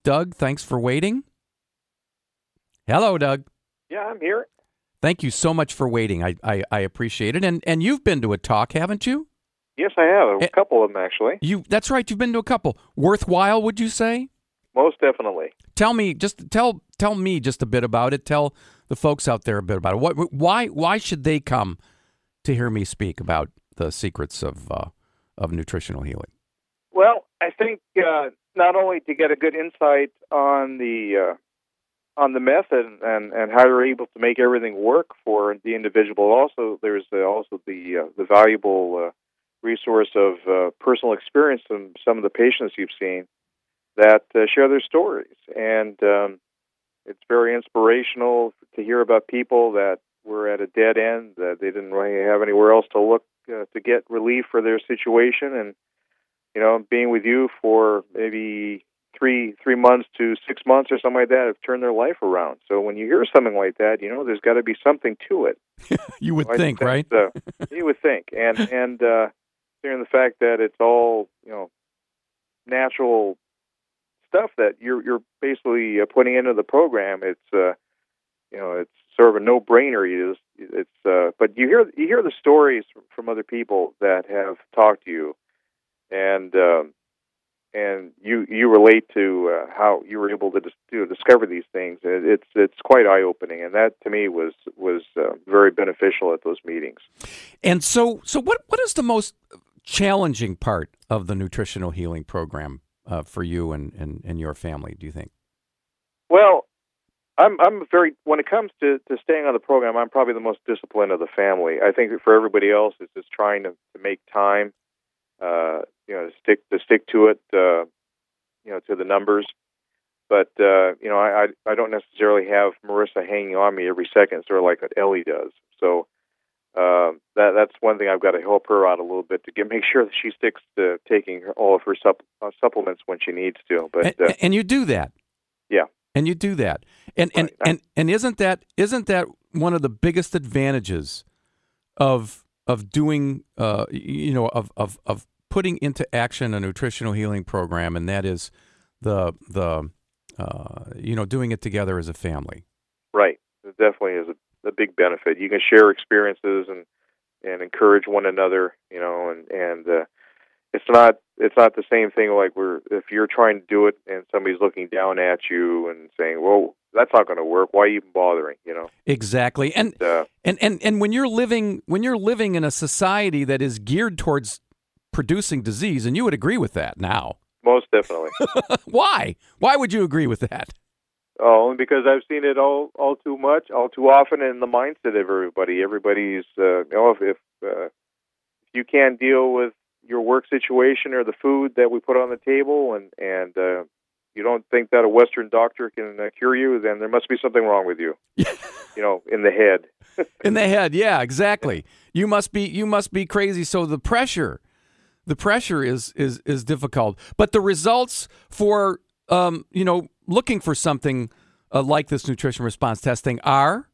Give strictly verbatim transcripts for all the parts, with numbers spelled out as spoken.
Doug. Thanks for waiting. Hello, Doug. Yeah, I'm here. Thank you so much for waiting. I, I, I appreciate it. And and you've been to a talk, haven't you? Yes, I have. A A- couple of them, actually. You That's right. You've been to a couple. Worthwhile, would you say? Most definitely. Tell me, just tell tell me just a bit about it. Tell the folks out there a bit about it. What, why why should they come to hear me speak about the secrets of uh, of nutritional healing? Well, I think uh, not only to get a good insight on the uh, on the method and, and how you're able to make everything work for the individual. Also, there's uh, also the uh, the valuable uh, resource of uh, personal experience from some of the patients you've seen that uh, share their stories, and um, it's very inspirational to hear about people that were at a dead end, that they didn't really have anywhere else to look uh, to get relief for their situation, and you know, being with you for maybe three three months to six months or something like that have turned their life around. So when you hear something like that, you know, there's got to be something to it. You would so think, think right? Uh, you would think, and and uh, hearing the fact that it's all, you know, natural stuff that you're you're basically uh, putting into the program. It's uh, you know, it's sort of a no-brainer. You just, it's uh, but you hear you hear the stories from, from other people that have talked to you, and um, and you you relate to uh, how you were able to, dis- to discover these things. It, it's it's quite eye-opening, and that to me was was uh, very beneficial at those meetings. And so, so what what is the most challenging part of the nutritional healing program uh, for you and, and, and your family, do you think? Well, I'm I'm very when it comes to, to staying on the program, I'm probably the most disciplined of the family. I think that for everybody else, it's just trying to, to make time, uh, you know, to stick to stick to it, uh, you know, to the numbers. But uh, you know, I, I I don't necessarily have Marissa hanging on me every second, sort of like what Ellie does. So uh, that that's one thing I've got to help her out a little bit to get make sure that she sticks to taking all of her supp- uh, supplements when she needs to. But and, uh, and you do that. Yeah. And you do that, and and, Right. and and isn't that isn't that one of the biggest advantages of of doing uh, you know of, of of putting into action a nutritional healing program, and that is the the uh, you know doing it together as a family. Right, it definitely is a, a big benefit. You can share experiences and and encourage one another, you know, and and uh, it's not it's not the same thing like we're if you're trying to do it and somebody's looking down at you and saying, well, that's not going to work. Why are you even bothering? You know. Exactly. And, and, uh, and and and when you're living when you're living in a society that is geared towards producing disease, and you would agree with that now. Most definitely. Why? Why would you agree with that? Oh, only because I've seen it all all too much, all too often in the mindset of everybody. Everybody's uh, you know, if if, uh, if you can't deal with your work situation or the food that we put on the table, and and uh, you don't think that a Western doctor can uh, cure you, then there must be something wrong with you. You know, in the head. In the head, yeah, exactly. You must be you must be crazy. So the pressure, the pressure is is is difficult. But the results for um, you know looking for something uh, like this nutrition response testing are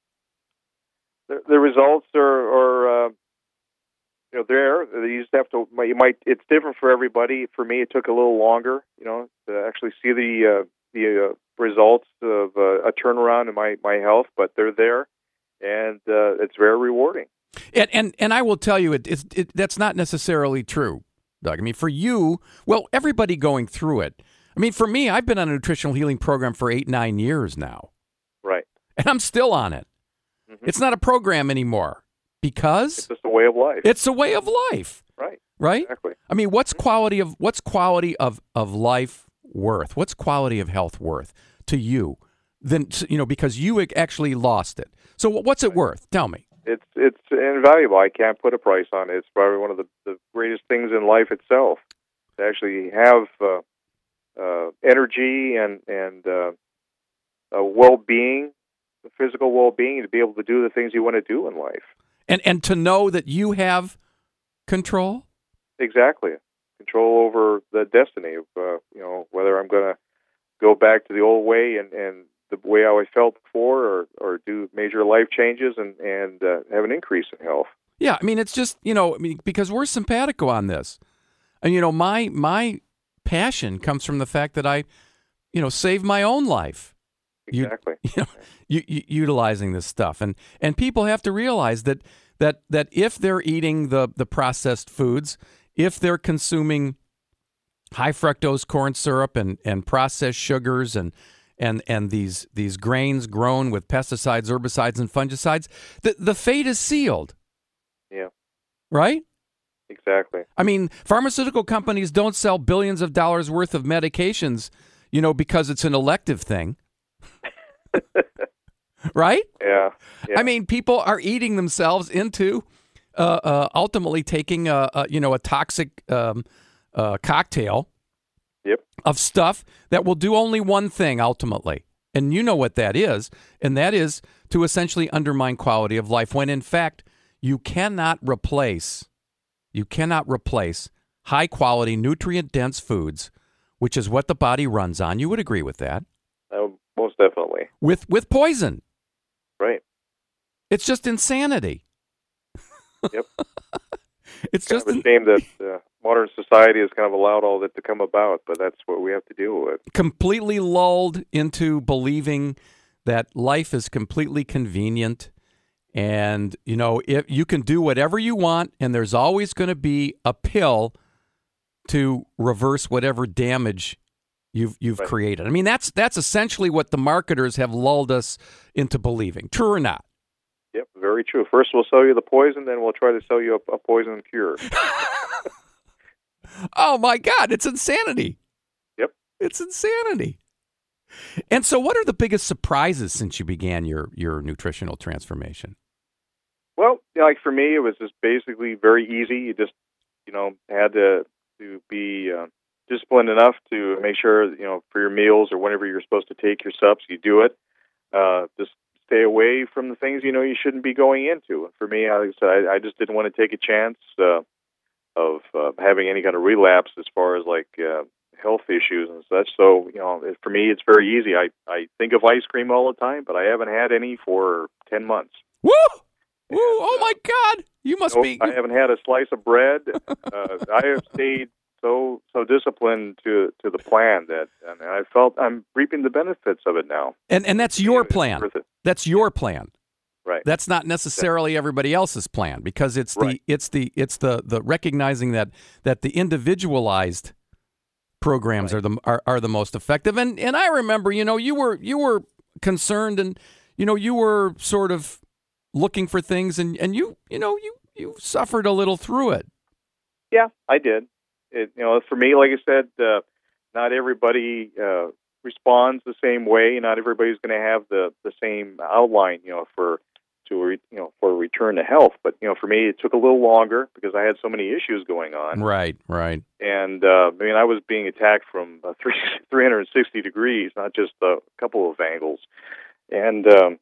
the, the results are. are uh, You know, there you just have to. You might. It's different for everybody. For me, it took a little longer. You know, to actually see the uh, the uh, results of uh, a turnaround in my, my health. But they're there, and uh, it's very rewarding. And and and I will tell you, it, it's it, that's not necessarily true, Doug. I mean, for you, well, everybody going through it. I mean, for me, I've been on a nutritional healing program for eight nine years now, right? And I'm still on it. Mm-hmm. It's not a program anymore. Because it's just a way of life. It's a way of life. Right. Right? Exactly. I mean, what's quality of what's quality of, of life worth? What's quality of health worth to you? Then you know, because you actually lost it. So what's it worth? Tell me. It's it's invaluable. I can't put a price on it. It's probably one of the, the greatest things in life itself. To actually have uh, uh, energy and and uh, uh, well-being, physical well-being, to be able to do the things you want to do in life. And and to know that you have control? Exactly. Control over the destiny of, uh, you know, whether I'm going to go back to the old way and, and the way I always felt before, or, or do major life changes and, and uh, have an increase in health. Yeah, I mean, it's just, you know, I mean, because we're simpatico on this. And, you know, my my passion comes from the fact that I, you know, save my own life. Exactly. You, you know, you, you, utilizing this stuff, and and people have to realize that that that if they're eating the the processed foods, if they're consuming high fructose corn syrup and and processed sugars and and and these these grains grown with pesticides, herbicides, and fungicides, the the fate is sealed. Yeah. Right? Exactly. I mean, pharmaceutical companies don't sell billions of dollars worth of medications, you know, because it's an elective thing. Right? Yeah. yeah. I mean, people are eating themselves into uh, uh, ultimately taking a, a you know a toxic um, uh, cocktail Yep. of stuff that will do only one thing ultimately. And you know what that is, and that is to essentially undermine quality of life when in fact you cannot replace you cannot replace high quality nutrient dense foods, which is what the body runs on. You would agree with that? Uh, most definitely. With with poison. Right. It's just insanity. Yep. It's kind just of a shame that uh, modern society has kind of allowed all that to come about, but that's what we have to deal with. completely lulled into believing that life is completely convenient and, you know, if you can do whatever you want and there's always going to be a pill to reverse whatever damage you've you've Right. created. I mean, that's that's essentially what the marketers have lulled us into believing. True or not? Yep, very true. First we'll sell you the poison, then we'll try to sell you a, a poison cure. Oh my God, it's insanity. Yep. It's insanity. And so what are the biggest surprises since you began your, your nutritional transformation? Well, you know, like for me, it was just basically very easy. You just, you know, had to to be uh, disciplined enough to make sure, you know, for your meals or whenever you're supposed to take your subs, you do it. Uh, just stay away from the things you know you shouldn't be going into. And for me, like I said, I, I just didn't want to take a chance uh, of uh, having any kind of relapse as far as like uh, health issues and such. So, you know, it, for me, it's very easy. I, I think of ice cream all the time, but I haven't had any for ten months. Woo! Woo! Oh my God! You must Nope, be. I haven't had a slice of bread. Uh, I have stayed so so disciplined to to the plan that, and I felt I'm reaping the benefits of it now. And and that's your It's plan. worth it. That's your plan. Right. That's not necessarily everybody else's plan because it's the Right. it's the it's the the recognizing that that the individualized programs Right. are the are, are the most effective. And and I remember, you know, you were you were concerned and you know you were sort of looking for things and and you you know you you suffered a little through it. Yeah, I did. It, you know, for me, like I said, uh, not everybody uh, responds the same way. Not everybody's going to have the, the same outline, you know, for to re, you know for a return to health. But you know, for me, it took a little longer because I had so many issues going on. Right, right. And uh, I mean, I was being attacked from uh, three three hundred sixty degrees, not just a couple of angles. And um,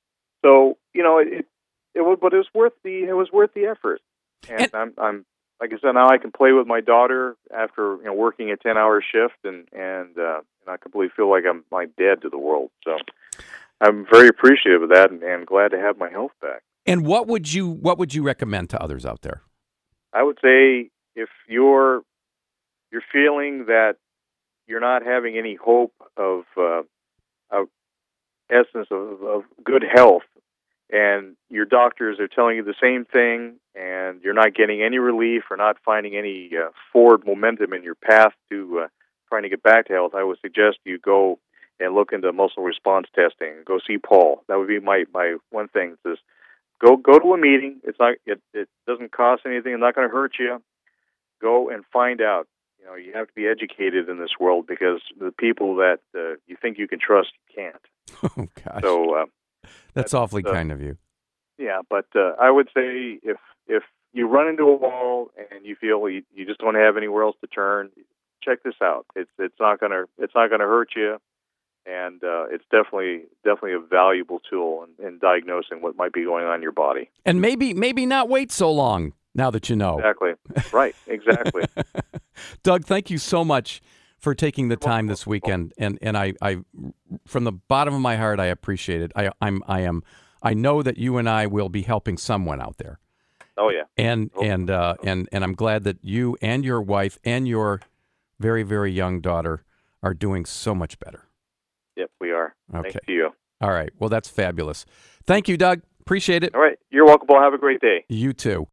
so, you know, it it was, but it was worth the it was worth the effort. And, And- I'm I'm like I said, now I can play with my daughter after you know working a ten hour shift, and and uh, and I completely feel like I'm my dad to the world. So I'm very appreciative of that, and, and glad to have my health back. And what would you what would you recommend to others out there? I would say if you're you're feeling that you're not having any hope of uh, of essence of, of good health, and your doctors are telling you the same thing, and you're not getting any relief or not finding any uh, forward momentum in your path to uh, trying to get back to health, I would suggest you go and look into muscle response testing. Go see Paul. That would be my, my one thing. Is go go to a meeting. It's not it, it doesn't cost anything. It's not going to hurt you. Go and find out. You know, you have to be educated in this world because the people that uh, you think you can trust, you can't. Oh gosh. So uh, that's, that's, awfully uh, kind of you. yeah, but uh, I would say if if you run into a wall and you feel you, you just don't have anywhere else to turn, check this out. It's it's not gonna it's not gonna hurt you, and uh, it's definitely definitely a valuable tool in, in diagnosing what might be going on in your body. And maybe maybe not wait so long now that you know. Exactly. Right. Exactly. Doug, thank you so much for taking the time this weekend, and and I, I from the bottom of my heart I appreciate it. I I'm I am I know that you and I will be helping someone out there. Oh yeah. And and uh, and and I'm glad that you and your wife and your very very young daughter are doing so much better. Yep, we are. Okay. Thank you. All right. Well, that's fabulous. Thank you, Doug. Appreciate it. All right. You're welcome. Have a great day. You too.